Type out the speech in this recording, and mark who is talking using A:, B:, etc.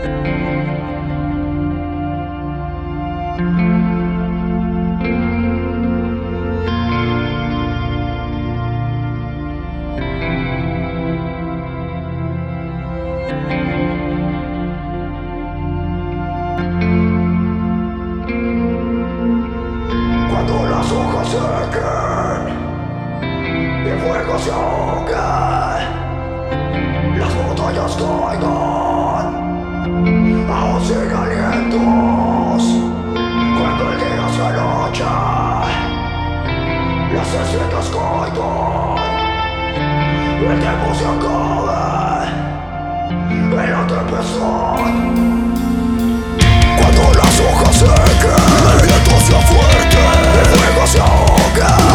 A: Cuando las hojas sequen y el fuego se ahogue, las montañas caigan aún sin alientos. Cuando el día se anoche, las estrellas caigan, el tiempo se acabe en la tempestad. Cuando las hojas sequen, el viento sea fuerte, el fuego se ahogue,